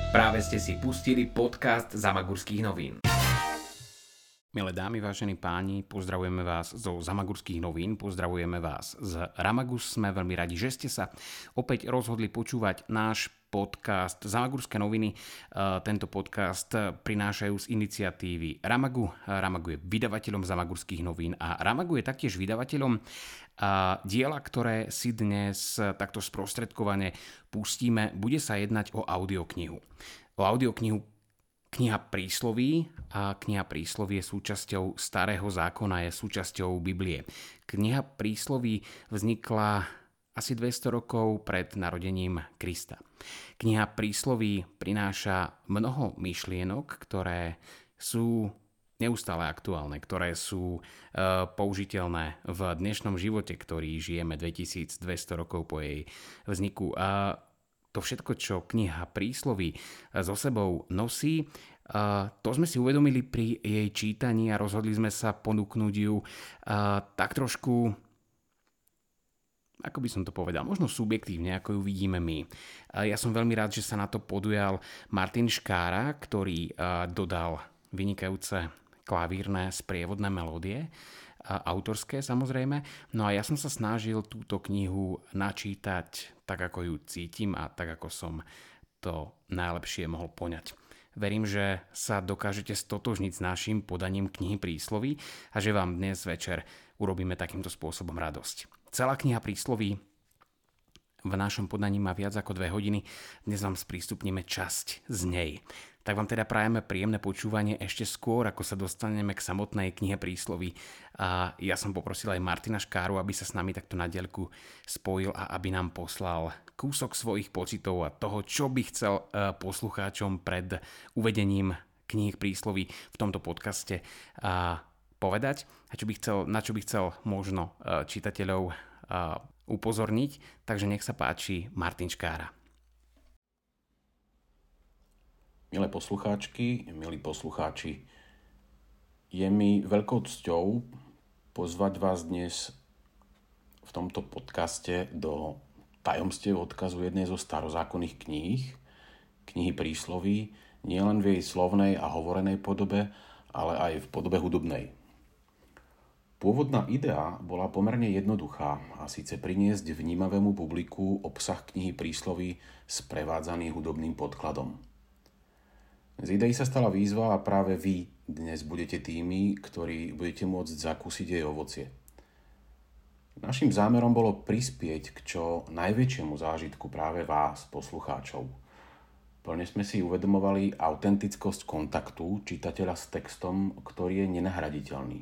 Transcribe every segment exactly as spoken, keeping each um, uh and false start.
Práve ste si pustili podcast Zamagurských novín. Milé dámy, vážení páni, pozdravujeme vás zo Zamagurských novín, pozdravujeme vás z Ramagus. Sme veľmi radi, že ste sa opäť rozhodli počúvať náš podcast Zamagurské noviny. Tento podcast prinášajú z iniciatívy Ramagu. Ramagu je vydavateľom Zamagurských novín a Ramagu je taktiež vydavateľom diela, ktoré si dnes takto sprostredkovane pustíme. Bude sa jednať o audioknihu. O audioknihu Kniha prísloví a kniha prísloví je súčasťou Starého zákona, je súčasťou Biblie. Kniha prísloví vznikla asi dvesto rokov pred narodením Krista. Kniha prísloví prináša mnoho myšlienok, ktoré sú neustále aktuálne, ktoré sú e, použiteľné v dnešnom živote, ktorý žijeme dvetisícdvesto rokov po jej vzniku. A to všetko, čo kniha prísloví so sebou nosí, to sme si uvedomili pri jej čítaní a rozhodli sme sa ponúknuť ju tak trošku, ako by som to povedal, možno subjektívne, ako ju vidíme my. Ja som veľmi rád, že sa na to podujal Martin Škára, ktorý dodal vynikajúce klavírne sprievodné melódie, autorské samozrejme. No a ja som sa snažil túto knihu načítať tak, ako ju cítim a tak, ako som to najlepšie mohol poňať. Verím, že sa dokážete stotožniť s našim podaním knihy prísloví a že vám dnes večer urobíme takýmto spôsobom radosť. Celá kniha prísloví v našom podaní má viac ako dve hodiny. Dnes vám sprístupníme časť z nej. Tak vám teda prajeme príjemné počúvanie ešte skôr, ako sa dostaneme k samotnej knihe prísloví. A ja som poprosil aj Martina Škáru, aby sa s nami takto na diaľku spojil a aby nám poslal kúsok svojich pocitov a toho, čo by chcel poslucháčom pred uvedením kníh prísloví v tomto podcaste povedať a čo by chcel, na čo by chcel možno čitateľov upozorniť. Takže nech sa páči, Martin Škára. Milé poslucháčky, milí poslucháči, je mi veľkou cťou pozvať vás dnes v tomto podcaste do tajomstiev odkazu jednej zo starozákonných kníh, knihy prísloví, nielen v jej slovnej a hovorenej podobe, ale aj v podobe hudobnej. Pôvodná idea bola pomerne jednoduchá, a síce priniesť vnímavému publiku obsah knihy prísloví sprevádzaný hudobným podkladom. Z idei sa stala výzva a práve vy dnes budete tými, ktorí budete môcť zakúsiť jej ovocie. Naším zámerom bolo prispieť k čo najväčšiemu zážitku práve vás, poslucháčov. Plne sme si uvedomovali autentickosť kontaktu čitateľa s textom, ktorý je nenahraditeľný.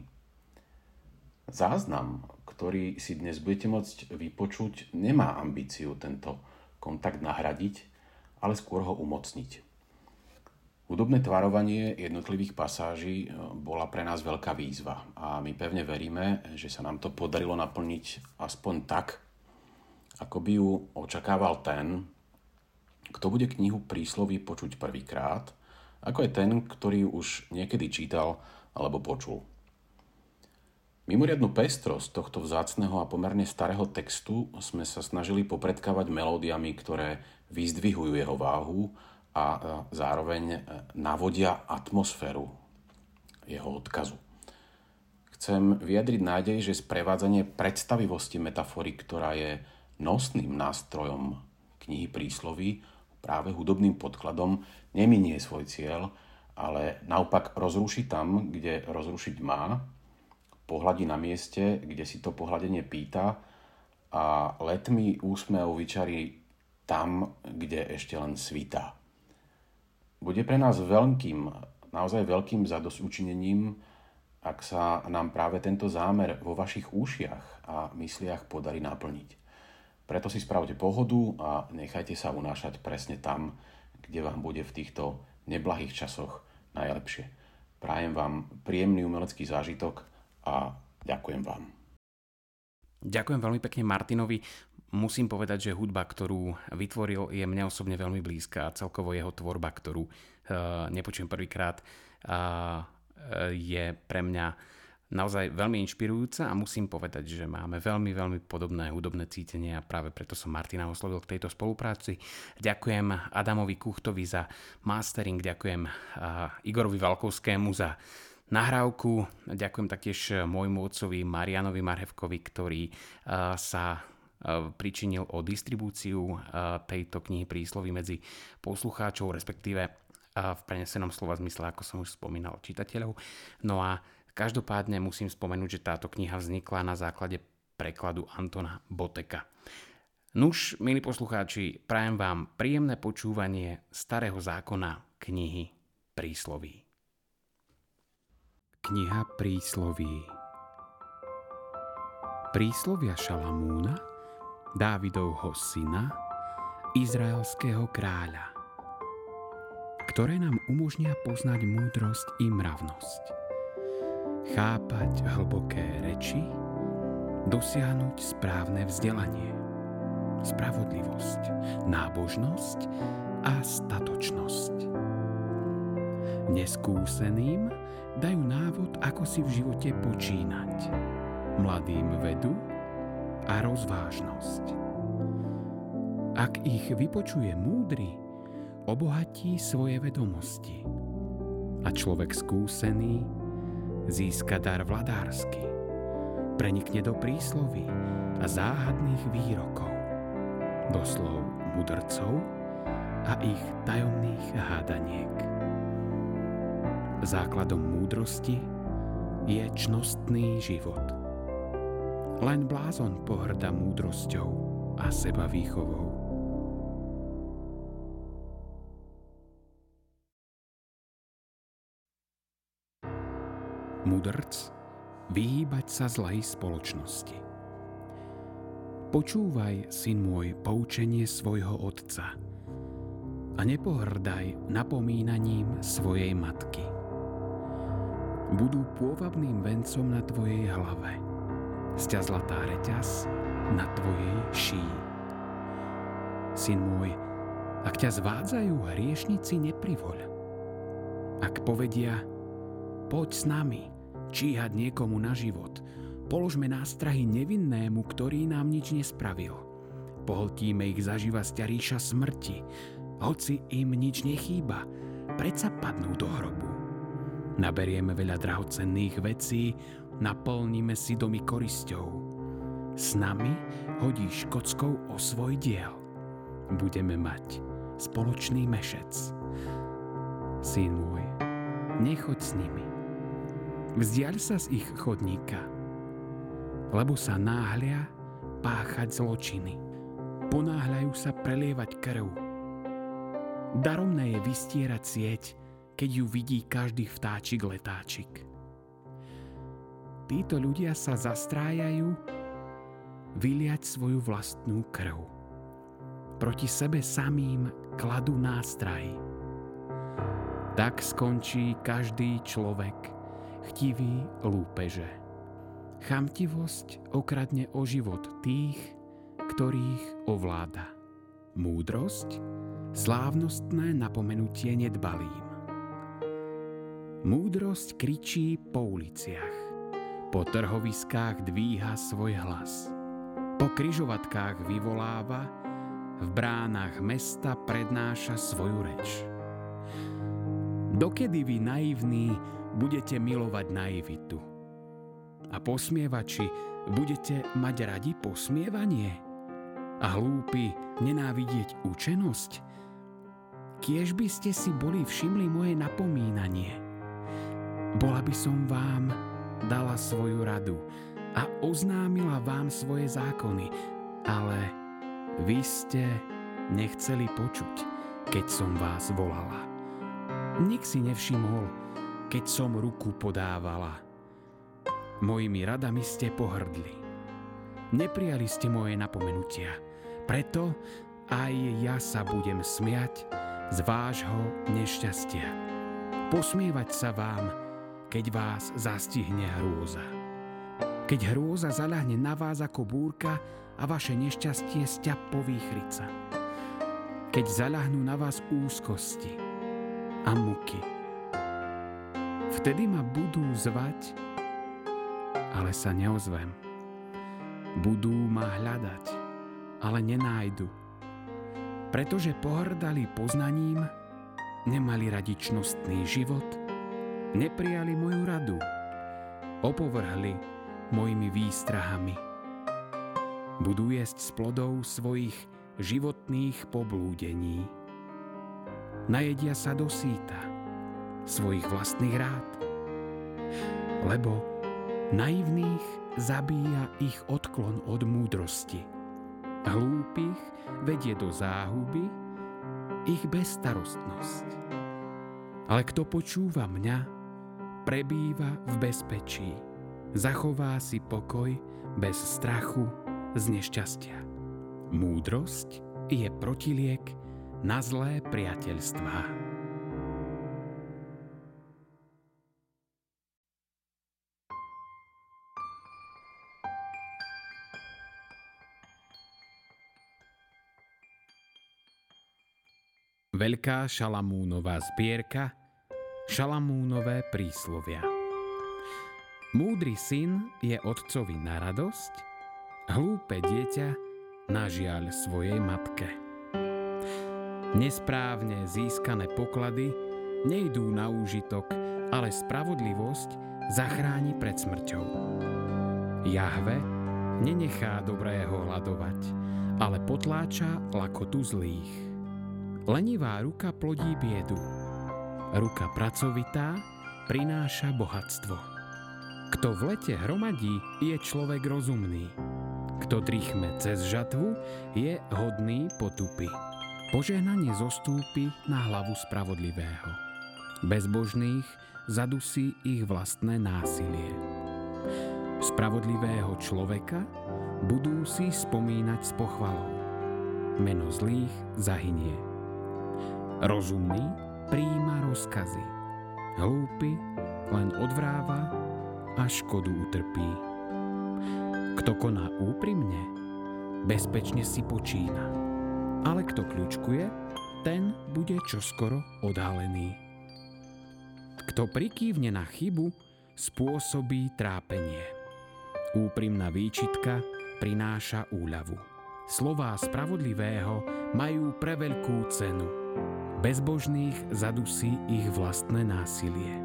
Záznam, ktorý si dnes budete môcť vypočuť, nemá ambíciu tento kontakt nahradiť, ale skôr ho umocniť. Hudobné tvarovanie jednotlivých pasáží bola pre nás veľká výzva a my pevne veríme, že sa nám to podarilo naplniť aspoň tak, ako by ju očakával ten, kto bude knihu prísloví počuť prvýkrát, ako je ten, ktorý ju už niekedy čítal alebo počul. Mimoriadnu pestrosť tohto vzácneho a pomerne starého textu sme sa snažili popredkávať melódiami, ktoré vyzdvihujú jeho váhu a zároveň navodia atmosféru jeho odkazu. Chcem vyjadriť nádej, že sprevádzanie predstavivosti metafory, ktorá je nosným nástrojom knihy prísloví, práve hudobným podkladom, neminie svoj cieľ, ale naopak rozruší tam, kde rozrušiť má, pohľadí na mieste, kde si to pohľadenie pýta a letmý úsmev vyčarí tam, kde ešte len svitá. Bude pre nás veľkým, naozaj veľkým zadosťučinením, ak sa nám práve tento zámer vo vašich ušiach a mysliach podarí naplniť. Preto si spravte pohodu a nechajte sa unášať presne tam, kde vám bude v týchto neblahých časoch najlepšie. Prajem vám príjemný umelecký zážitok a ďakujem vám. Ďakujem veľmi pekne Martinovi. Musím povedať, že hudba, ktorú vytvoril, je mne osobne veľmi blízka a celkovo jeho tvorba, ktorú uh, nepočujem prvýkrát, uh, je pre mňa naozaj veľmi inšpirujúca a musím povedať, že máme veľmi, veľmi podobné hudobné cítenie a práve preto som Martina oslovil k tejto spolupráci. Ďakujem Adamovi Kuchtovi za mastering, ďakujem Igorovi Valkovskému za nahrávku, ďakujem taktiež môjmu otcovi Marianovi Marhevkovi, ktorý sa pričinil o distribúciu tejto knihy Prísloví medzi poslucháčov, respektíve v prenesenom slova zmysle, ako som už spomínal, čitateľov. No a každopádne musím spomenúť, že táto kniha vznikla na základe prekladu Antona Boteka. Nuž, milí poslucháči, prajem vám príjemné počúvanie Starého zákona knihy Prísloví. Kniha Prísloví. Príslovia Šalamúna, Dávidovho syna, izraelského kráľa, ktoré nám umožnia poznať múdrosť i mravnosť, chápať hlboké reči, dosiahnuť správne vzdelanie, spravodlivosť, nábožnosť a statočnosť. Neskúseným dajú návod, ako si v živote počínať, mladým vedu a rozvážnosť. Ak ich vypočuje múdry, obohatí svoje vedomosti a človek skúsený získa dar vladársky, prenikne do prísloví a záhadných výrokov, do slov mudrcov a ich tajomných hádaniek. Základom múdrosti je čnostný život. Len blázon pohŕda múdrosťou a sebavýchovou. Mudrc, vyhýbať sa zlej spoločnosti. Počúvaj, syn môj, poučenie svojho otca a nepohrdaj napomínaním svojej matky. Budú pôvabným vencom na tvojej hlave, sťa zlatá reťaz na tvojej šíji. Syn môj, ak ťa zvádzajú hriešnici, neprivoľ. Ak povedia, poď s nami, číhať niekomu na život, položme nástrahy nevinnému, ktorý nám nič nespravil. Pohltíme ich zaživa sťa ríša smrti, hoci im nič nechýba, predsa padnú do hrobu. Naberieme veľa drahocenných vecí, naplníme si domy korisťou. S nami hodíš kockou o svoj diel. Budeme mať spoločný mešec. Syn môj, nechoď s nimi. Vzdiaľ sa z ich chodníka, lebo sa náhlia páchať zločiny. Ponáhľajú sa prelievať krv. Daromné je vystierať sieť, keď ju vidí každý vtáčik letáčik. Títo ľudia sa zastrájajú vyliať svoju vlastnú krv. Proti sebe samým kladú nástrahy. Tak skončí každý človek chtivý lúpeže. Chamtivosť okradne o život tých, ktorých ovláda. Múdrosť, slávnostné napomenutie nedbalým. Múdrosť kričí po uliciach. Po trhoviskách dvíha svoj hlas. Po križovatkách vyvoláva, v bránach mesta prednáša svoju reč. Dokedy vy naivní budete milovať naivitu? A posmievači budete mať radi posmievanie? A hlúpi nenávidieť učenosť? Kiež by ste si boli všimli moje napomínanie. Bola by som vám dala svoju radu a oznámila vám svoje zákony, ale vy ste nechceli počuť, keď som vás volala. Nik si nevšimol, keď som ruku podávala. Mojimi radami ste pohrdli. Neprijali ste moje napomenutia, preto aj ja sa budem smiať z vášho nešťastia. Posmievať sa vám, keď vás zastihne hrôza. Keď hrôza zaľahne na vás ako búrka a vaše nešťastie sťa povýchrica. Keď zaľahnú na vás úzkosti a muky. Vtedy ma budú zvať ale sa neozvem. Budú ma hľadať, ale nenájdu. Pretože pohrdali poznaním, nemali radi čnostný život, neprijali moju radu, opovrhli mojimi výstrahami. Budú jesť z plodov svojich životných poblúdení. Najedia sa do síta svojich vlastných rád, lebo naivných zabíja ich odklon od múdrosti. Hlúpych vedie do záhuby ich bezstarostnosť. Ale kto počúva mňa, prebýva v bezpečí. Zachová si pokoj bez strachu z nešťastia. Múdrosť je protiliek na zlé priateľstvá. Veľká Šalamúnová zbierka, Šalamúnové príslovia. Múdry syn je otcovi na radosť, hlúpe dieťa na žiaľ svojej matke. Nesprávne získané poklady nejdú na úžitok, ale spravodlivosť zachráni pred smrťou. Jahve nenechá dobrého hladovať, ale potláča lakotu zlých. Lenivá ruka plodí biedu. Ruka pracovitá prináša bohatstvo. Kto v lete hromadí, je človek rozumný. Kto drichme cez žatvu, je hodný potupy. Požehnanie zostúpi na hlavu spravodlivého. Bezbožných zadusí ich vlastné násilie. Spravodlivého človeka budú si spomínať s pochvalou. Meno zlých zahynie. Rozumný prijíma rozkazy. Hlúpy len odvráva a škodu utrpí. Kto koná úprimne, bezpečne si počína. Ale kto kľučkuje, ten bude čoskoro odhalený. Kto prikývne na chybu, spôsobí trápenie. Úprimná výčitka prináša úľavu. Slová spravodlivého majú preveľkú cenu. Bezbožných zadusí ich vlastné násilie.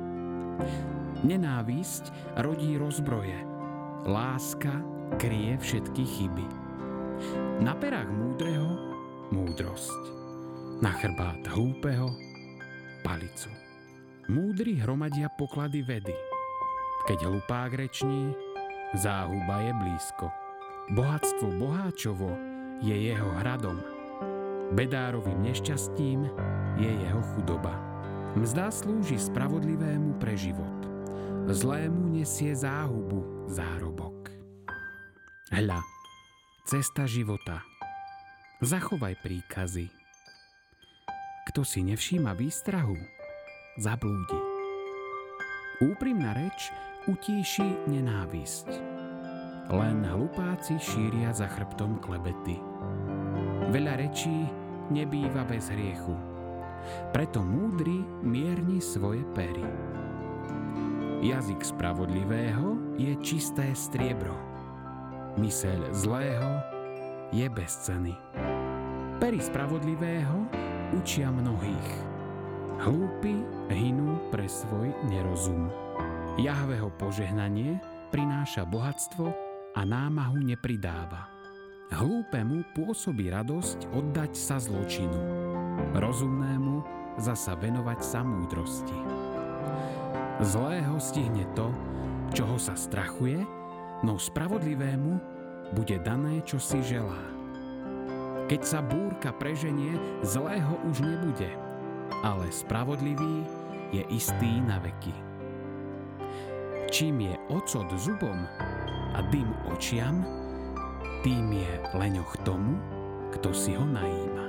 Nenávisť rodí rozbroje. Láska kryje všetky chyby. Na perách múdreho múdrosť. Na chrbát hlúpeho palicu. Múdri hromadia poklady vedy. Keď hlupák reční, záhuba je blízko. Bohatstvo boháčovo je jeho hradom. Bedárovým nešťastím je jeho chudoba. Mzda slúži spravodlivému pre život. Zlému nesie záhubu zárobok. Hľa, cesta života. Zachovaj príkazy. Kto si nevšíma výstrahu, zablúdi. Úprimná reč utíši nenávisť. Len hlupáci šíria za chrbtom klebety. Veľa rečí nebýva bez hriechu. Preto múdry mierni svoje pery. Jazyk spravodlivého je čisté striebro. Myseľ zlého je bez ceny. Pery spravodlivého učia mnohých. Hlúpi hynú pre svoj nerozum. Jahveho požehnanie prináša bohatstvo a námahu nepridáva. Hlúpemu pôsobí radosť oddať sa zločinu. Rozumnému zasa venovať sa múdrosti. Zlého stihne to, čoho sa strachuje, no spravodlivému bude dané, čo si želá. Keď sa búrka preženie, zlého už nebude, ale spravodlivý je istý na veky. Čím je ocot zubom a dym očiam, tým je leňoch tomu, kto si ho najíma.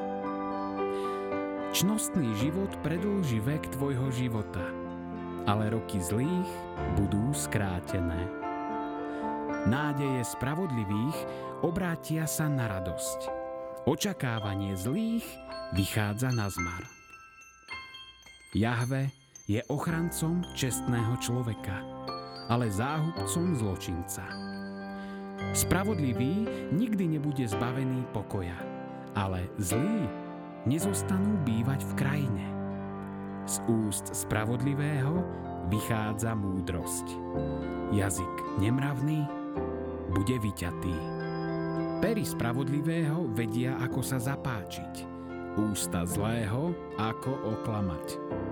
Čnostný život predĺži vek tvojho života, ale roky zlých budú skrátené. Nádeje spravodlivých obrátia sa na radosť. Očakávanie zlých vychádza na zmar. Jahve je ochrancom čestného človeka, ale záhubcom zločinca. Spravodlivý nikdy nebude zbavený pokoja, ale zlí nezostanú bývať v krajine. Z úst spravodlivého vychádza múdrosť. Jazyk nemravný bude vyťatý. Pery spravodlivého vedia, ako sa zapáčiť. Ústa zlého, ako oklamať.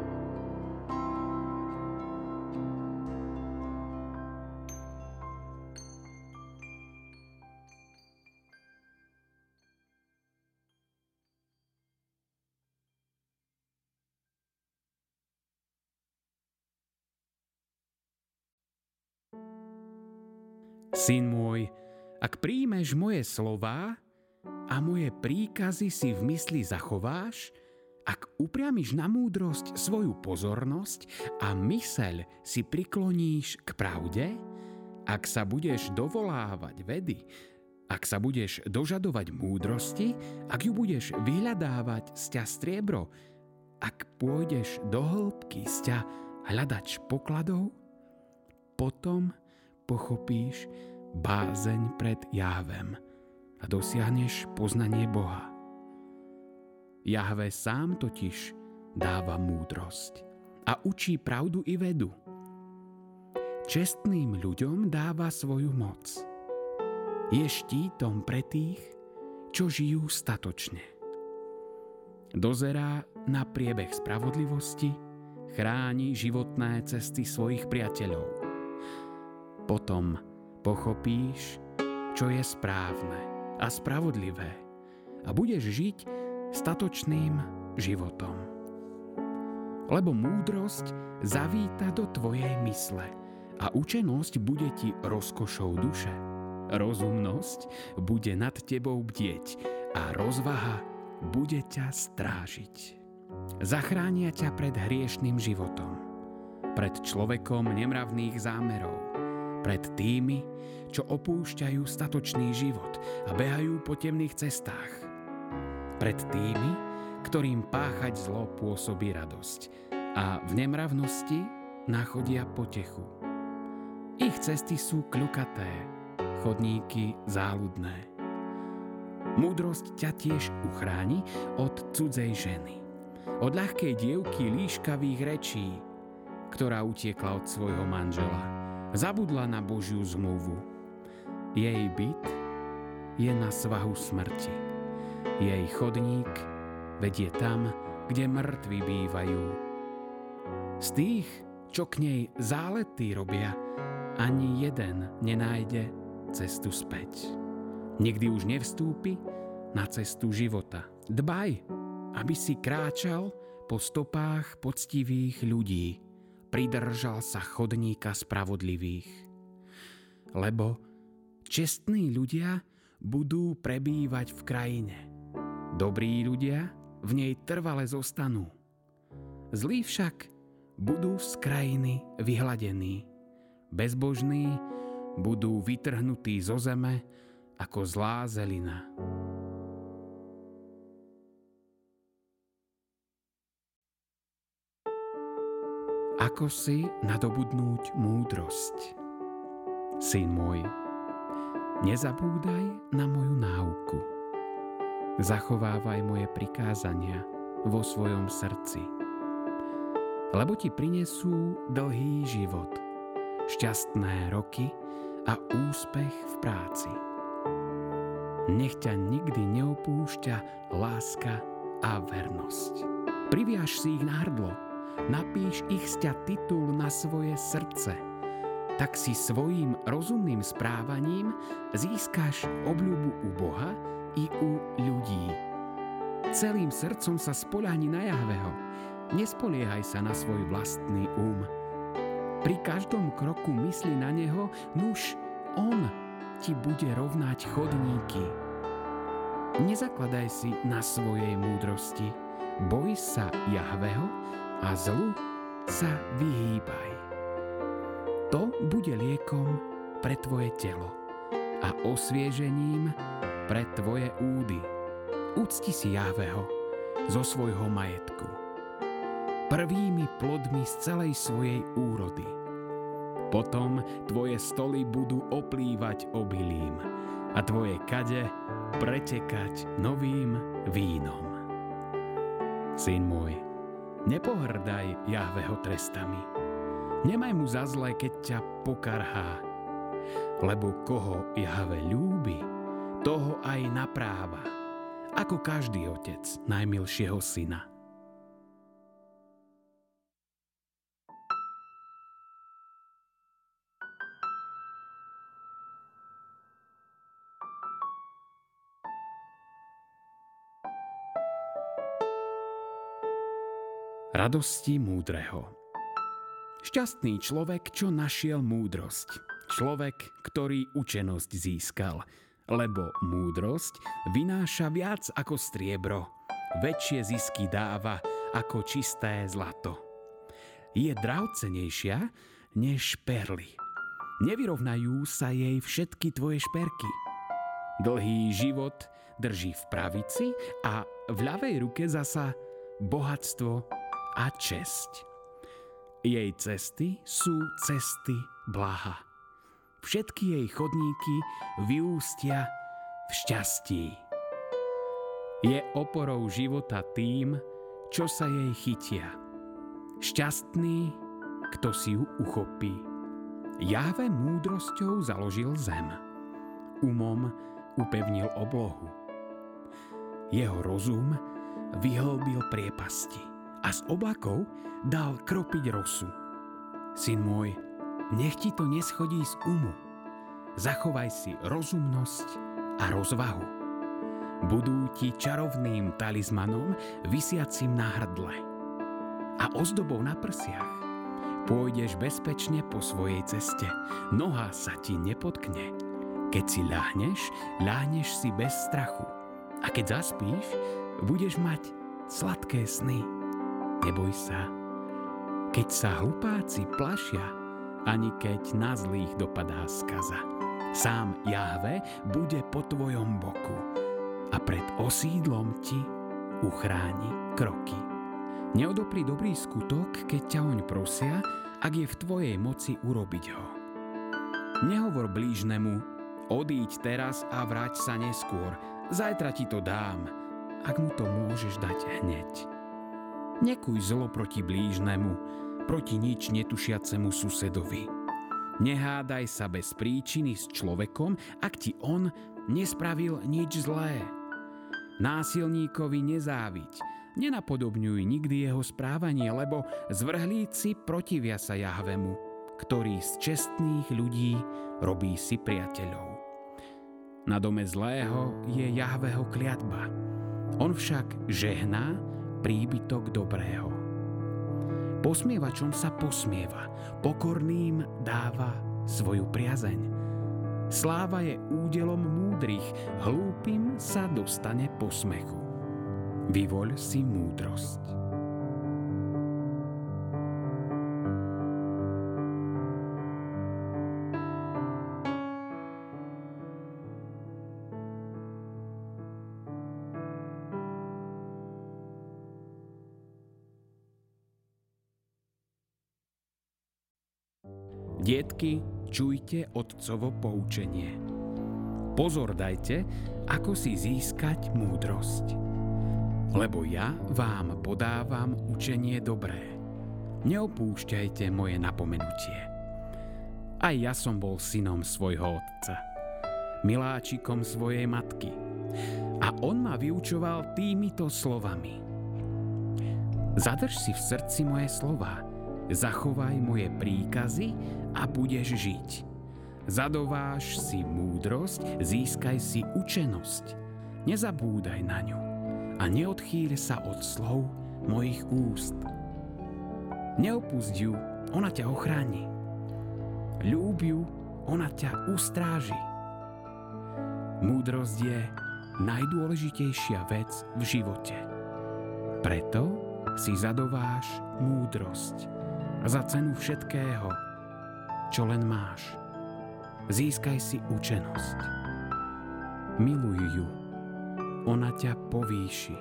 Syn môj, ak príjmeš moje slová a moje príkazy si v mysli zachováš, ak upriamiš na múdrosť svoju pozornosť a myseľ si prikloníš k pravde, ak sa budeš dovolávať vedy, ak sa budeš dožadovať múdrosti, ak ju budeš vyhľadávať z ťa striebro, ak pôjdeš do hĺbky z ťa hľadač pokladov, potom pochopíš bázeň pred Jahvem a dosiahneš poznanie Boha. Jahve sám totiž dáva múdrosť a učí pravdu i vedu. Čestným ľuďom dáva svoju moc. Je štítom pre tých, čo žijú statočne. Dozerá na priebeh spravodlivosti, chráni životné cesty svojich priateľov. Potom pochopíš, čo je správne a spravodlivé a budeš žiť statočným životom. Lebo múdrosť zavíta do tvojej mysle a učenosť bude ti rozkošou duše. Rozumnosť bude nad tebou bdieť a rozvaha bude ťa strážiť. Zachránia ťa pred hriešným životom, pred človekom nemravných zámerov, pred tými, čo opúšťajú statočný život a behajú po temných cestách. Pred tými, ktorým páchať zlo pôsobí radosť a v nemravnosti nachodia potechu. Ich cesty sú kľukaté, chodníky záľudné. Múdrosť ťa tiež uchráni od cudzej ženy, od ľahkej dievky líškavých rečí, ktorá utiekla od svojho manžela, zabudla na Božiu zmluvu. Jej byt je na svahu smrti. Jej chodník vedie tam, kde mŕtvi bývajú. Z tých, čo k nej zálety robia, ani jeden nenájde cestu späť. Nikdy už nevstúpi na cestu života. Dbaj, aby si kráčal po stopách poctivých ľudí. Pridržal sa chodníka spravodlivých. Lebo čestní ľudia budú prebývať v krajine. Dobrí ľudia v nej trvale zostanú. Zlí však budú z krajiny vyhladení. Bezbožní budú vytrhnutí zo zeme ako zlá zelina. Ako si nadobudnúť múdrosť? Syn môj, nezabúdaj na moju náuku. Zachovávaj moje prikázania vo svojom srdci, lebo ti prinesú dlhý život, šťastné roky a úspech v práci. Nech ťa nikdy neopúšťa láska a vernosť. Priviaž si ich na hrdlo, napíš ich z ťa titul na svoje srdce, tak si svojím rozumným správaním získaš obľubu u Boha i u ľudí. Celým srdcom sa spoľahni na Jahveho, nespoliehaj sa na svoj vlastný um. Pri každom kroku mysli na neho, nuž on ti bude rovnať chodníky. Nezakladaj si na svojej múdrosti, boj sa Jahveho a zlu sa vyhýbaj. To bude liekom pre tvoje telo a osviežením pre tvoje údy. Ucti si Jahveho zo svojho majetku, prvými plodmi z celej svojej úrody. Potom tvoje stoly budú oplývať obilím a tvoje kade pretekať novým vínom. Syn môj, nepohrdaj Jahveho trestami. Nemaj mu za zlé, keď ťa pokarhá. Lebo koho Jahve ľúbi, toho aj napráva, ako každý otec najmilšieho syna. Radosti múdreho. Šťastný človek, čo našiel múdrosť. Človek, ktorý učenosť získal. Lebo múdrosť vynáša viac ako striebro. Väčšie zisky dáva ako čisté zlato. Je drahocenejšia než perly. Nevyrovnajú sa jej všetky tvoje šperky. Dlhý život drží v pravici a v ľavej ruke zasa bohatstvo a česť. Jej cesty sú cesty blaha. Všetky jej chodníky vyústia v šťastí. Je oporou života tým, čo sa jej chytia. Šťastný, kto si ju uchopí. Jahve múdrosťou založil zem. Umom upevnil oblohu. Jeho rozum vyhlbil priepasti a z oblakov dal kropiť rosu. Syn môj, nech ti to neschodí z umu. Zachovaj si rozumnosť a rozvahu. Budú ti čarovným talizmanom visiacim na hrdle a ozdobou na prsiach. Pôjdeš bezpečne po svojej ceste, noha sa ti nepotkne. Keď si ľahneš, ľahneš si bez strachu. A keď zaspíš, budeš mať sladké sny. Neboj sa, keď sa hlupáci plašia, ani keď na zlých dopadá skaza. Sám Jahve bude po tvojom boku a pred osídlom ti uchráni kroky. Neodopri dobrý skutok, keď ťa oň prosia, ak je v tvojej moci urobiť ho. Nehovor blížnemu, odíď teraz a vráť sa neskôr, zajtra ti to dám, ak mu to môžeš dať hneď. Nekuj zlo proti blížnemu, proti nič netušiacemu susedovi. Nehádaj sa bez príčiny s človekom, ak ti on nespravil nič zlé. Násilníkovi nezáviď, nenapodobňuj nikdy jeho správanie, lebo zvrhlíci protivia sa Jahvemu, ktorý z čestných ľudí robí si priateľov. Na dome zlého je Jahveho kliatba, on však žehná príbytok dobrého. Posmievačom sa posmieva, pokorným dáva svoju priazeň. Sláva je údelom múdrych, hlúpym sa dostane posmechu. Vyvoľ si múdrosť. Dietky, čujte otcovo poučenie. Pozor dajte, ako si získať múdrosť. Lebo ja vám podávam učenie dobré. Neopúšťajte moje napomenutie. Aj ja som bol synom svojho otca, miláčikom svojej matky. A on ma vyučoval týmito slovami. Zadrž si v srdci moje slová, zachovaj moje príkazy a budeš žiť. Zadováš si múdrosť, získaj si učenosť. Nezabúdaj na ňu a neodchýľ sa od slov mojich úst. Neopusť ju, ona ťa ochráni. Ľúb ju, ona ťa ustráži. Múdrosť je najdôležitejšia vec v živote. Preto si zadováš múdrosť za cenu všetkého, čo len máš. Získaj si učenosť. Miluj ju, ona ťa povýši.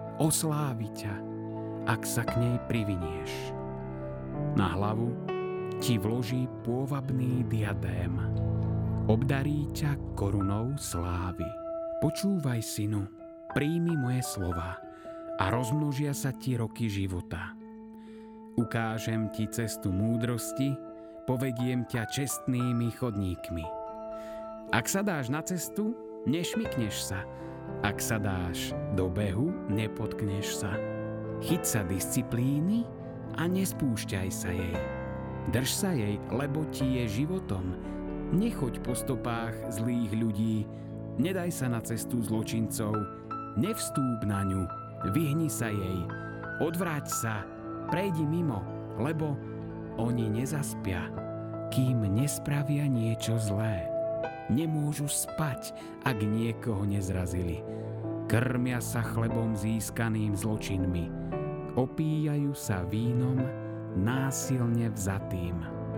Oslávi ťa, ak sa k nej privinieš. Na hlavu ti vloží pôvabný diadém. Obdarí ťa korunou slávy. Počúvaj, synu, príjmi moje slova a rozmnožia sa ti roky života. Ukážem ti cestu múdrosti, povediem ťa čestnými chodníkmi. Ak sa dáš na cestu, nešmykneš sa. Ak sa dáš do behu, nepotkneš sa. Chyť sa disciplíny a nespúšťaj sa jej. Drž sa jej, lebo ti je životom. Nechoď po stopách zlých ľudí, nedaj sa na cestu zločincov, nevstúp na ňu, vyhni sa jej, odvráť sa, prejdi mimo, lebo oni nezaspia, kým nespravia niečo zlé. Nemôžu spať, ak niekoho nezrazili. Krmia sa chlebom získaným zločinmi. Opíjajú sa vínom násilne vzatým.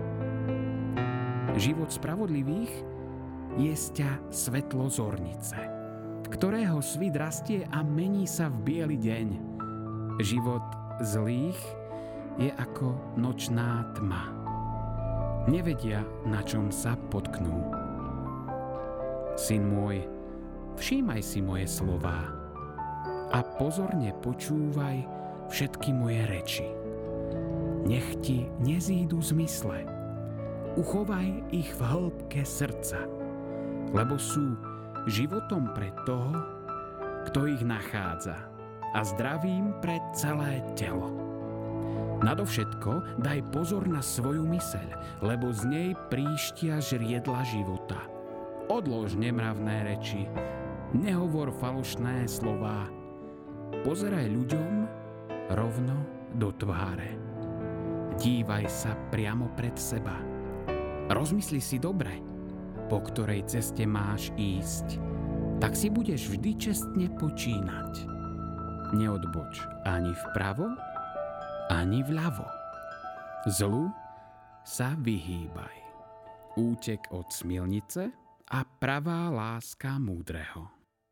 Život spravodlivých je sťa svetlo zornice, ktorého svit rastie a mení sa v biely deň. Život zlých je ako nočná tma. Nevedia, na čom sa potknú. Syn môj, všímaj si moje slová a pozorne počúvaj všetky moje reči. Nech ti nezídu zmysle. Uchovaj ich v hĺbke srdca, lebo sú životom pre toho, kto ich nachádza, a zdravím pre celé telo. Nadovšetko daj pozor na svoju myseľ, lebo z nej príštia žriedla života. Odlož nemravné reči, nehovor falošné slová. Pozeraj ľuďom rovno do tváre. Dívaj sa priamo pred seba. Rozmysli si dobre, po ktorej ceste máš ísť. Tak si budeš vždy čestne počínať. Neodboč ani vpravo, ani vľavo. Zlu sa vyhýbaj. Útek od smilnice a pravá láska múdreho.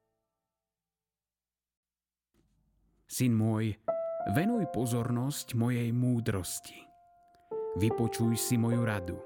Syn môj, venuj pozornosť mojej múdrosti. Vypočuj si moju radu.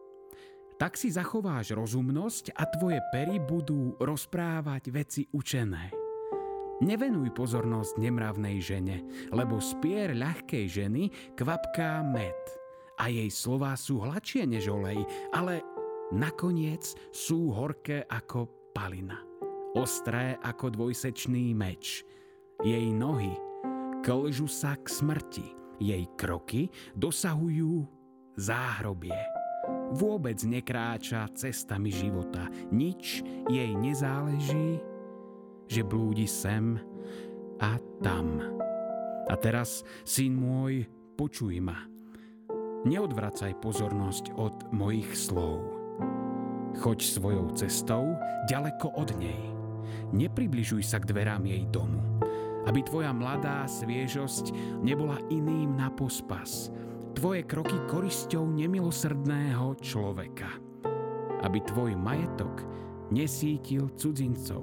Tak si zachováš rozumnosť a tvoje pery budú rozprávať veci učené. Nevenuj pozornosť nemravnej žene, lebo z pier ľahkej ženy kvapká med a jej slová sú hladšie než olej, ale nakoniec sú horké ako palina, ostré ako dvojsečný meč. Jej nohy klžu sa k smrti, jej kroky dosahujú záhrobie. Vôbec nekráča cestami života, nič jej nezáleží, že blúdi sem a tam. A teraz, syn môj, počuj ma. Neodvracaj pozornosť od mojich slov. Choď svojou cestou ďaleko od nej. Nepribližuj sa k dverám jej domu, aby tvoja mladá sviežosť nebola iným na pospas. Tvoje kroky korisťou nemilosrdného človeka. Aby tvoj majetok nesítil cudzincov.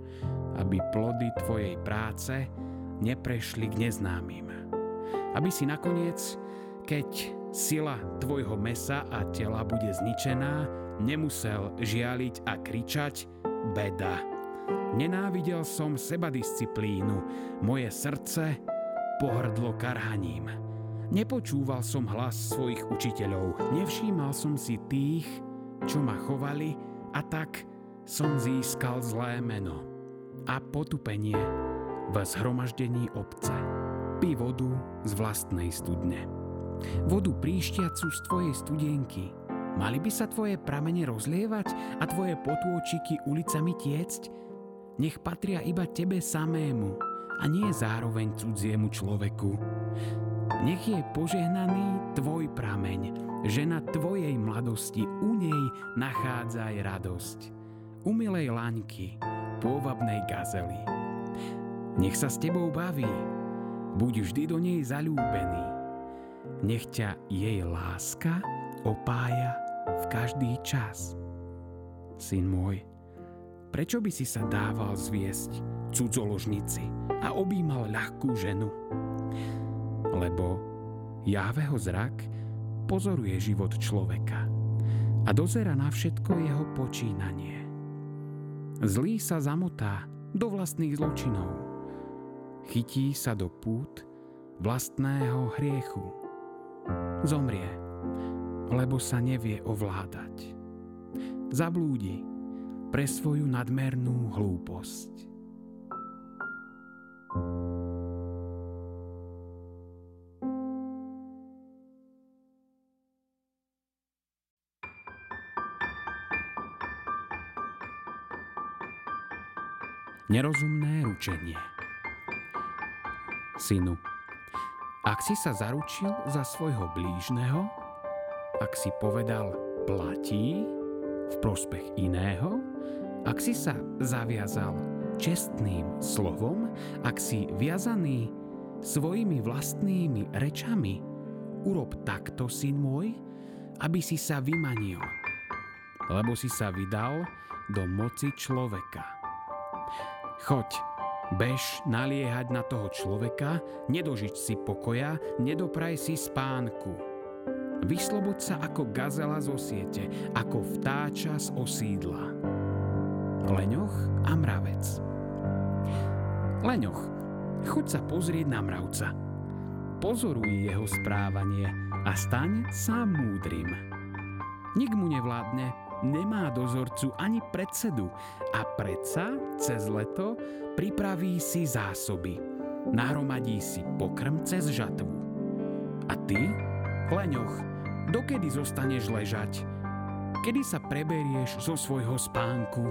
Aby plody tvojej práce neprešli k neznámym. Aby si nakoniec, keď sila tvojho mesa a tela bude zničená, nemusel žialiť a kričať beda. Nenávidel som sebadisciplínu, moje srdce pohrdlo karhaním. Nepočúval som hlas svojich učiteľov, nevšímal som si tých, čo ma chovali, a tak som získal zlé meno a potupenie v zhromaždení obce. Pí vodu z vlastnej studne. Vodu príštiacu z tvojej studienky. Mali by sa tvoje pramene rozlievať a tvoje potôčiky ulicami tiecť? Nech patria iba tebe samému a nie zároveň cudziemu človeku. Nech je požehnaný tvoj prameň, žena tvojej mladosti, u nej nachádzaj radosť. Umilej laňky, pôvabnej gazely. Nech sa s tebou baví, buď vždy do nej zaľúbený. Nech ťa jej láska opája v každý čas. Syn môj, prečo by si sa dával zviesť cudzoložnici a objímal ľahkú ženu? Lebo Jahveho zrak pozoruje život človeka a dozera na všetko jeho počínanie. Zlý sa zamotá do vlastných zločinov. Chytí sa do pút vlastného hriechu. Zomrie, lebo sa nevie ovládať. Zablúdi pre svoju nadmernú hlúposť. Nerozumné ručenie. Synu, ak si sa zaručil za svojho blížneho, ak si povedal platí v prospech iného, ak si sa zaviazal čestným slovom, ak si viazaný svojimi vlastnými rečami, urob takto, syn môj, aby si sa vymanil, lebo si sa vydal do moci človeka. Choď, bež naliehať na toho človeka, nedožiť si pokoja, nedopraj si spánku. Vysloboď sa ako gazela zo siete, ako vtáča z osídla. Leňoch a mravec. Leňoch, choď sa pozrieť na mravca. Pozoruj jeho správanie a staň sám múdrym. Nik mu nevládne, nemá dozorcu ani predsedu a predsa cez leto pripraví si zásoby. Nahromadí si pokrm cez žatvu. A ty, leňoch, dokedy zostaneš ležať? Kedy sa preberieš zo svojho spánku?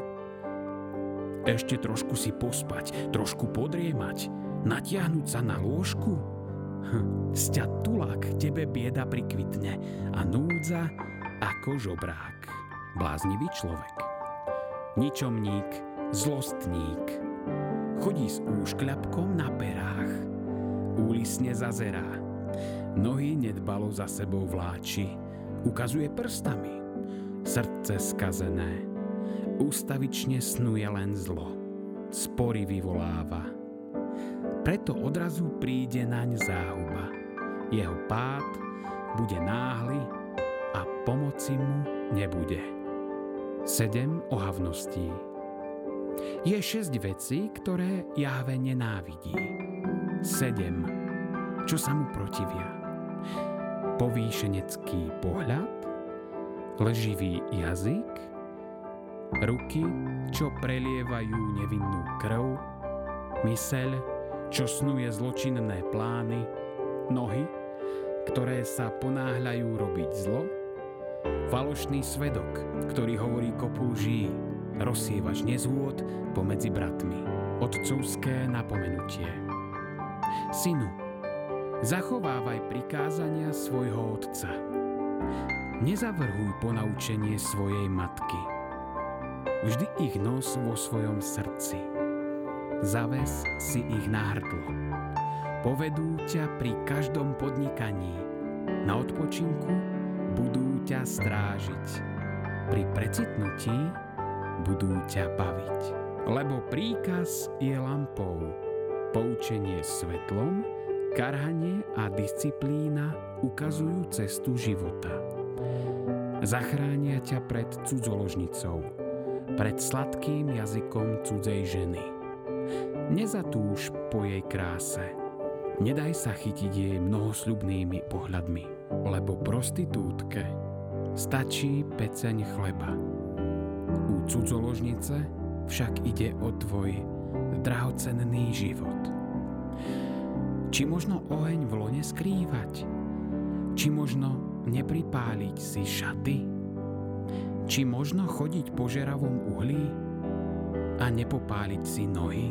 Ešte trošku si pospať, trošku podriemať, natiahnuť sa na lôžku? Hm, sťa tulák tebe bieda prikvitne a núdza ako žobrák. Bláznivý človek. Ničomník, zlostník. Chodí s úškľapkom na perách. Úlisne zazerá. Nohy nedbalo za sebou vláči. Ukazuje prstami. Srdce skazené. Ústavične snuje len zlo. Spory vyvoláva. Preto odrazu príde naň záhuba. Jeho pád bude náhly a pomoci mu nebude. Sedem ohavností. Je šesť vecí, ktoré Jahve nenávidí. Sedem, čo sa mu protivia. Povýšenecký pohľad, lživý jazyk, ruky, čo prelievajú nevinnú krv, myseľ, čo snuje zločinné plány, nohy, ktoré sa ponáhľajú robiť zlo, falošný svedok, ktorý hovorí kopu lží, rozsievač nezhôd pomedzi bratmi, otcovské napomenutie. Synu, zachovávaj prikázania svojho otca. Nezavrhuj ponaučenie svojej matky. Vždy ich nos vo svojom srdci. Zaves si ich na hrdlo. Povedú ťa pri každom podnikaní. Na odpočinku budú ťa strážiť. Pri precitnutí budú ťa baviť. Lebo príkaz je lampou, poučenie svetlom, karhanie a disciplína ukazujú cestu života. Zachránia ťa pred cudzoložnicou, pred sladkým jazykom cudzej ženy. Nezatúž po jej kráse, nedaj sa chytiť jej mnohosľubnými pohľadmi, lebo prostitútke stačí peceň chleba. U cudzoložnice však ide o tvoj drahocenný život. Či možno oheň v lone skrývať? Či možno nepripáliť si šaty? Či možno chodiť po žeravom uhlí a nepopáliť si nohy?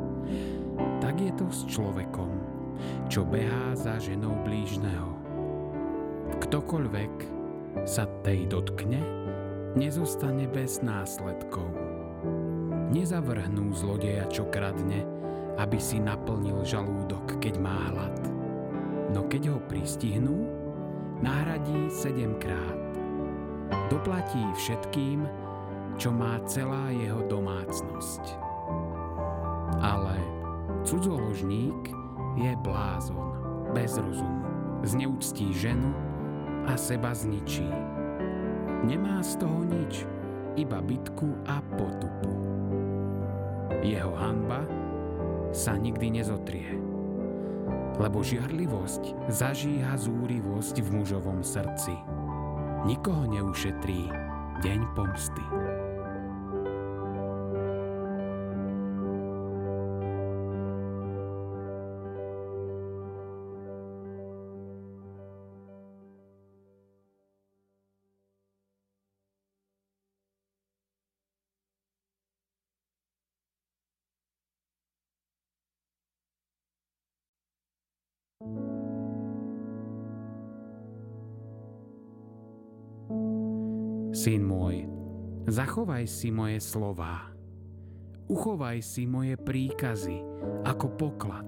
Tak je to s človekom, čo behá za ženou blížneho. Ktokoľvek sa tej dotkne, nezostane bez následkov. Nezavrhnú zlodeja, čo kradne, aby si naplnil žalúdok, keď má hlad. No keď ho pristihnú, nahradí sedemkrát. Doplatí všetkým, čo má celá jeho domácnosť. Ale cudzoložník je blázon, bez rozumu. Zneúctí ženu a seba zničí. Nemá z toho nič, iba bitku a potupu. Jeho hanba sa nikdy nezotrie, lebo žiarlivosť zažíha zúrivosť v mužovom srdci. Nikoho neušetrí deň pomsty. Syn môj, zachovaj si moje slová. Uchovaj si moje príkazy ako poklad.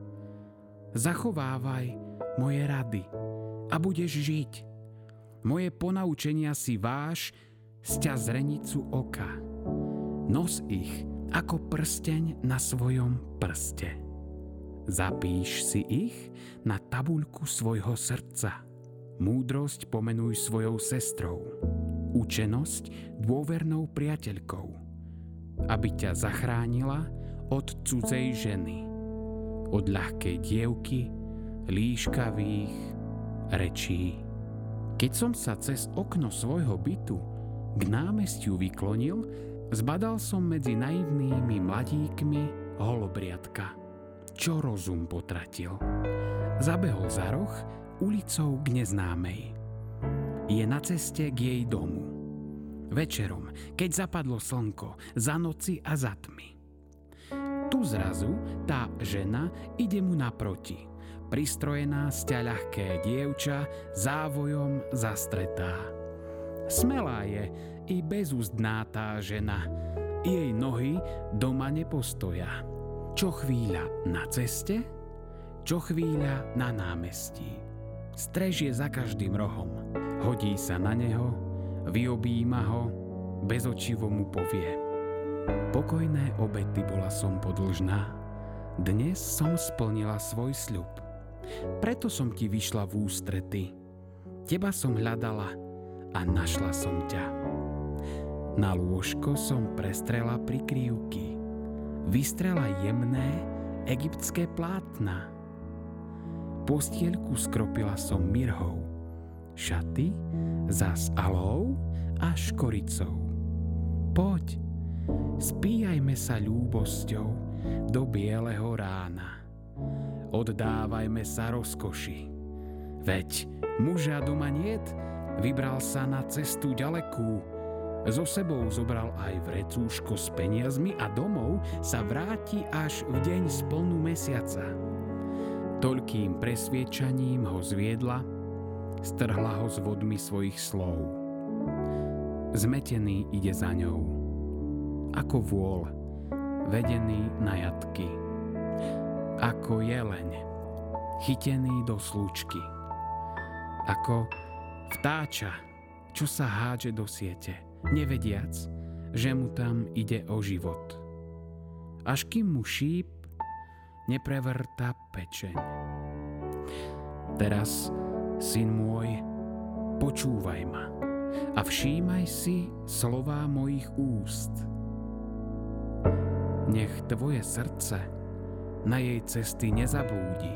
Zachovávaj moje rady a budeš žiť. Moje ponaučenia si váž, sťa zrenicu oka. Nos ich ako prsteň na svojom prste. Zapíš si ich na tabuľku svojho srdca. Múdrosť pomenuj svojou sestrou. Učenosť dôvernou priateľkou, aby ťa zachránila od cudzej ženy, od ľahkej dievky, líškavých rečí. Keď som sa cez okno svojho bytu k námestiu vyklonil, zbadal som medzi naivnými mladíkmi holobriatka, čo rozum potratil. Zabehol za roh ulicou k neznámej. Je na ceste k jej domu. Večerom, keď zapadlo slnko, za noci a za tmy. Tu zrazu tá žena ide mu naproti. Pristrojená sťa ľahké dievča, závojom zastretá. Smelá je i bezúzdná tá žena. Jej nohy doma nepostoja. Čo chvíľa na ceste, čo chvíľa na námestí. Strež je za každým rohom. Hodí sa na neho, vyobíma ho, bezočivo mu povie: Pokojné obety bola som podlžná, dnes som splnila svoj sľub. Preto som ti vyšla v ústrety. Teba som hľadala a našla som ťa. Na lôžko som prestrela prikryvky, vystrela jemné egyptské plátna. Postielku skropila som mirhou, šaty zas alou a škoricou. Poď, spíjajme sa ľúbosťou do bieleho rána. Oddávajme sa rozkoši. Veď muža doma niet, vybral sa na cestu ďalekú. So sebou zobral aj vrecúško s peniazmi a domov sa vráti až v deň splnu mesiaca. Toľkým presviečaním ho zviedla, strhla ho s vodmi svojich slov. Zmetený ide za ňou, ako vôl, vedený na jatky, ako jeleň, chytený do slúčky, ako vtáča, čo sa hádže do siete, nevediac, že mu tam ide o život. Až kým mu šíp neprevrta pečeň. Teraz, syn môj, počúvaj ma a všímaj si slová mojich úst. Nech tvoje srdce na jej cesty nezablúdi.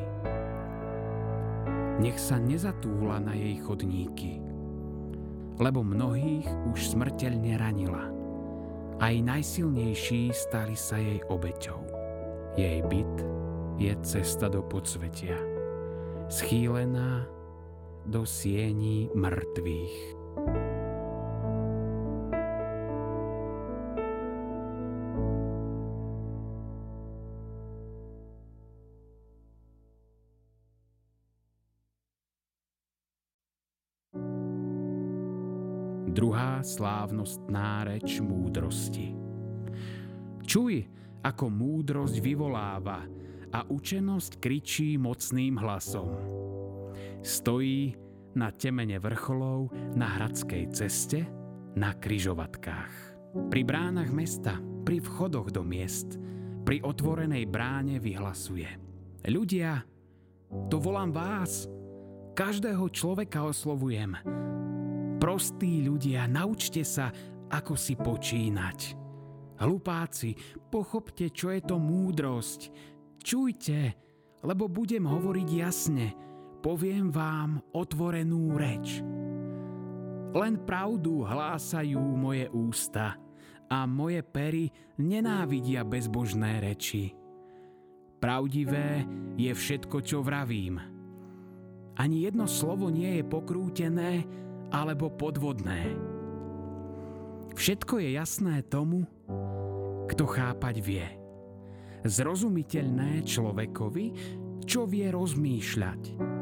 Nech sa nezatúla na jej chodníky, lebo mnohých už smrteľne ranila. Aj najsilnejší stali sa jej obeťou. Jej byt je cesta do podsvetia, schýlená do siení mŕtvych. Druhá slávnostná reč múdrosti. Čuj, ako múdrosť vyvoláva a učenosť kričí mocným hlasom. Stojí na temene vrcholov, na hradskej ceste, na križovatkách. Pri bránach mesta, pri vchodoch do miest, pri otvorenej bráne vyhlasuje: Ľudia, to volám vás, každého človeka oslovujem. Prostí ľudia, naučte sa, ako si počínať. Hlupáci, pochopte, čo je to múdrosť. Čujte, lebo budem hovoriť jasne. Poviem vám otvorenú reč. Len pravdu hlásajú moje ústa a moje pery nenávidia bezbožné reči. Pravdivé je všetko, čo vravím. Ani jedno slovo nie je pokrútené alebo podvodné. Všetko je jasné tomu, kto chápať vie. Zrozumiteľné človekovi, čo vie rozmýšľať.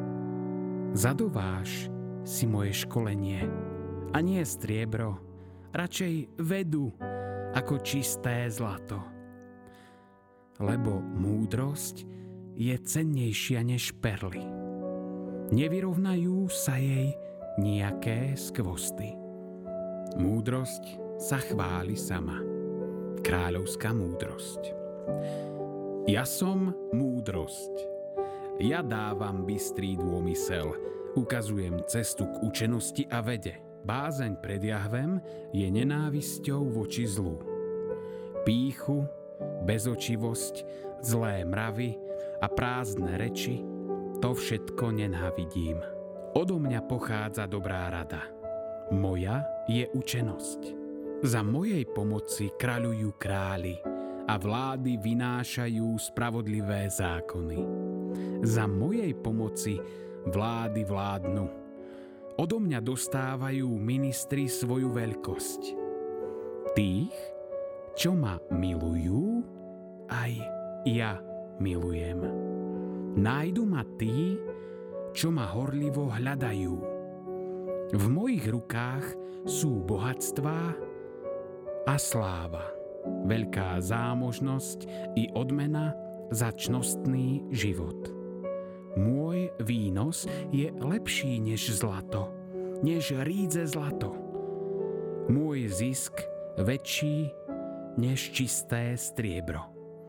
Zadováš si moje školenie a nie striebro, radšej vedu ako čisté zlato. Lebo múdrosť je cennejšia než perly. Nevyrovnajú sa jej nejaké skvosty. Múdrosť sa chváli sama. Kráľovská múdrosť. Ja som múdrosť. Ja dávam bystrý dômysel. Ukazujem cestu k učenosti a vede. Bázeň pred Jahvem je nenávisťou voči zlu. Pýchu, bezočivosť, zlé mravy a prázdne reči, to všetko nenávidím. Odo mňa pochádza dobrá rada. Moja je učenosť. Za mojej pomoci kráľujú králi a vlády vynášajú spravodlivé zákony. Za mojej pomoci vlády vládnu. Odo mňa dostávajú ministri svoju veľkosť. Tých, čo ma milujú, aj ja milujem. Nájdu ma tí, čo ma horlivo hľadajú. V mojich rukách sú bohatstvá a sláva, veľká zámožnosť i odmena za čnostný život. Môj výnos je lepší než zlato, než rídze zlato. Môj zisk väčší než čisté striebro.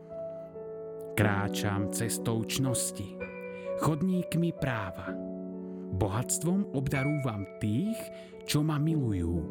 Kráčam cestou čnosti, chodníkmi práva. Bohatstvom obdarúvam tých, čo ma milujú.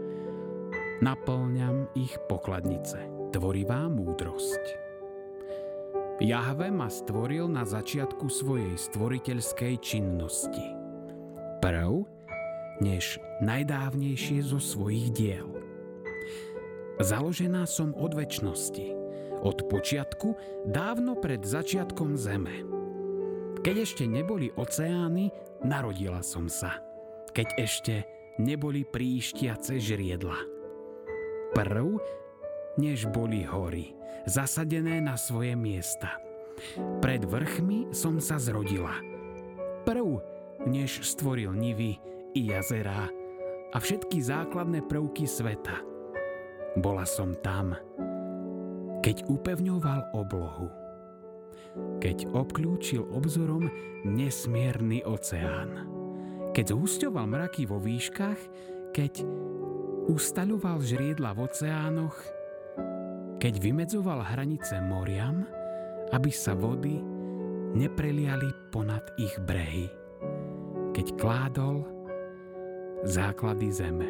Naplňam ich pokladnice, tvorivá múdrosť. Jahve ma stvoril na začiatku svojej stvoriteľskej činnosti. Prv, než najdávnejšie zo svojich diel. Založená som od večnosti, od počiatku, dávno pred začiatkom zeme. Keď ešte neboli oceány, narodila som sa. Keď ešte neboli príštiace žriedla. Prv, než boli hory, zasadené na svoje miesta. Pred vrchmi som sa zrodila. Prv, než stvoril nivy i jazerá a všetky základné prvky sveta. Bola som tam, keď upevňoval oblohu. Keď obklúčil obzorom nesmierny oceán. Keď zhusťoval mraky vo výškach, keď ustaľoval žriedla v oceánoch, keď vymedzoval hranice moriam, aby sa vody nepreliali ponad ich brehy, keď kládol základy zeme.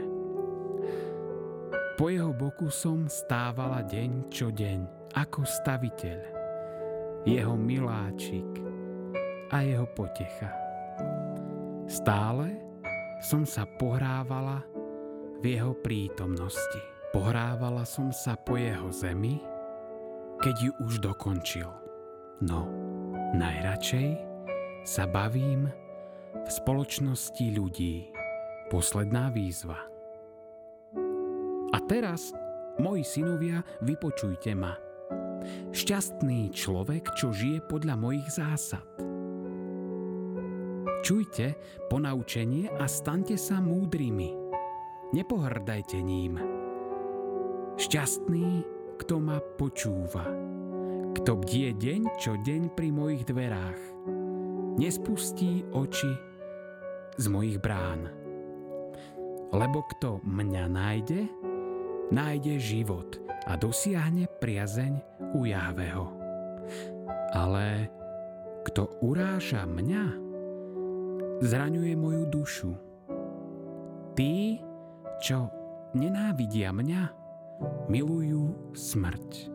Po jeho boku som stávala deň čo deň ako staviteľ, jeho miláčik a jeho potecha. Stále som sa pohrávala v jeho prítomnosti. Pohrávala som sa po jeho zemi, keď ju už dokončil. No, najradšej sa bavím v spoločnosti ľudí. Posledná výzva. A teraz, moji synovia, vypočujte ma. Šťastný človek, čo žije podľa mojich zásad. Čujte ponaučenie a staňte sa múdrymi. Nepohrdajte ním. Šťastný, kto ma počúva, kto bdie deň čo deň pri mojich dverách, nespustí oči z mojich brán. Lebo kto mňa nájde, nájde život a dosiahne priazeň u Jahveho. Ale kto uráža mňa, zraňuje moju dušu. Tí, čo nenávidia mňa, milujú smrť.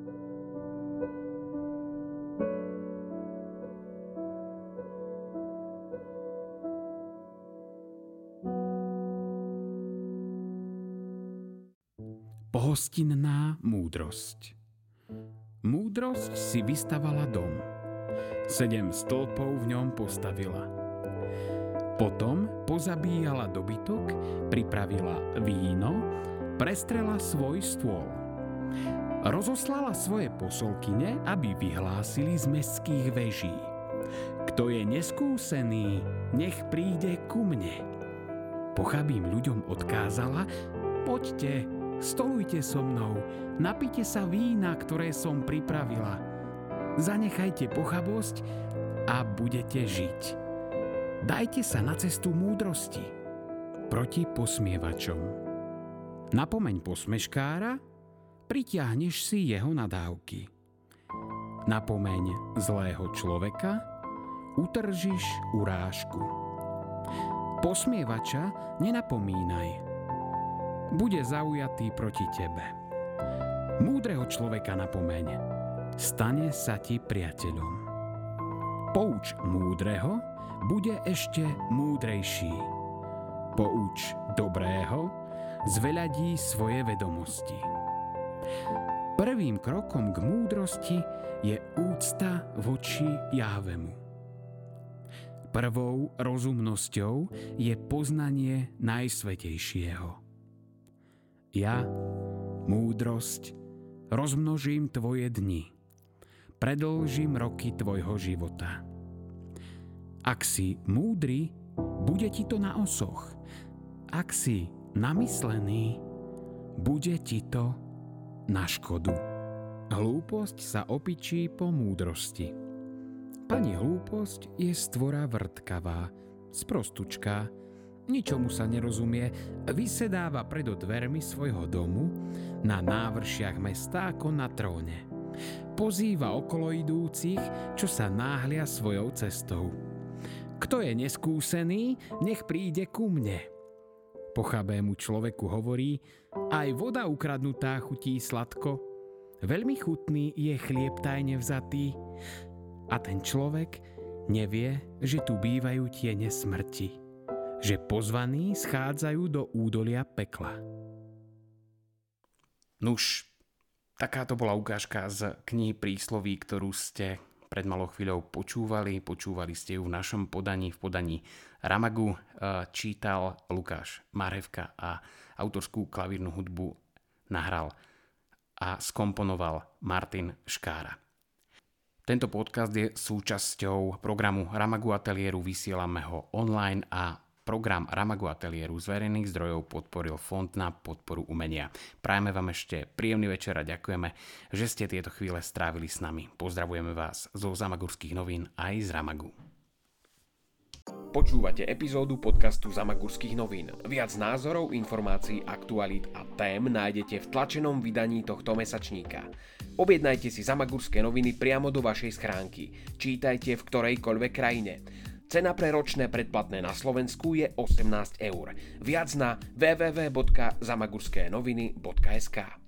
Pohostinná múdrosť. Múdrosť si vystavala dom. Sedem stĺpov v ňom postavila. Potom pozabíjala dobytok, pripravila víno, prestrela svoj stôl. Rozoslala svoje posolkyne, aby vyhlásili z mestských veží: Kto je neskúsený, nech príde ku mne. Pochabým ľuďom odkázala: Poďte, stolujte so mnou, napite sa vína, ktoré som pripravila. Zanechajte pochabosť a budete žiť. Dajte sa na cestu múdrosti proti posmievačom. Napomeň posmeškára, pritiahneš si jeho nadávky. Napomeň zlého človeka, utržiš urážku. Posmievača nenapomínaj, bude zaujatý proti tebe. Múdreho človeka napomeň, stane sa ti priateľom. Pouč múdreho, bude ešte múdrejší. Pouč dobrého, zveľadí svoje vedomosti. Prvým krokom k múdrosti je úcta voči Jahvemu. Prvou rozumnosťou je poznanie Najsvätejšieho. Ja, múdrosť, rozmnožím tvoje dni, predĺžim roky tvojho života. Ak si múdry, bude ti to na osoch. Ak si namyslený, bude ti to na škodu. Hlúposť sa opičí po múdrosti. Pani hlúposť je stvora vrtkavá, sprostučká, ničomu sa nerozumie, vysedáva pred dvermi svojho domu, na návršiach mesta ako na tróne. Pozýva okolo idúcich, čo sa náhlia svojou cestou. Kto je neskúsený, nech príde ku mne. Pochabému človeku hovorí: aj voda ukradnutá chutí sladko. Veľmi chutný je chlieb tajne vzatý. A ten človek nevie, že tu bývajú tiene smrti, že pozvaní schádzajú do údolia pekla. Nuž, takáto bola ukážka z knihy Prísloví, ktorú ste pred malou chvíľou počúvali. Počúvali ste ju v našom podaní, v podaní Ramagu. Čítal Lukáš Marhevka a autorskú klavírnu hudbu nahral a skomponoval Martin Škára. Tento podcast je súčasťou programu Ramagu Ateliéru, vysielame ho online a program Ramagu Ateliéru z verejných zdrojov podporil Fond na podporu umenia. Prajeme vám ešte príjemný večer a ďakujeme, že ste tieto chvíle strávili s nami. Pozdravujeme vás zo Zamagurských novín aj z Ramagu. Počúvate epizódu podcastu Zamagurských novín. Viac názorov, informácií, aktualít a tém nájdete v tlačenom vydaní tohto mesačníka. Objednajte si Zamagurské noviny priamo do vašej schránky. Čítajte v ktorejkoľvek krajine. Cena pre ročné predplatné na Slovensku je osemnásť eur. Viac na w w w bodka zamagurské noviny bodka es ká.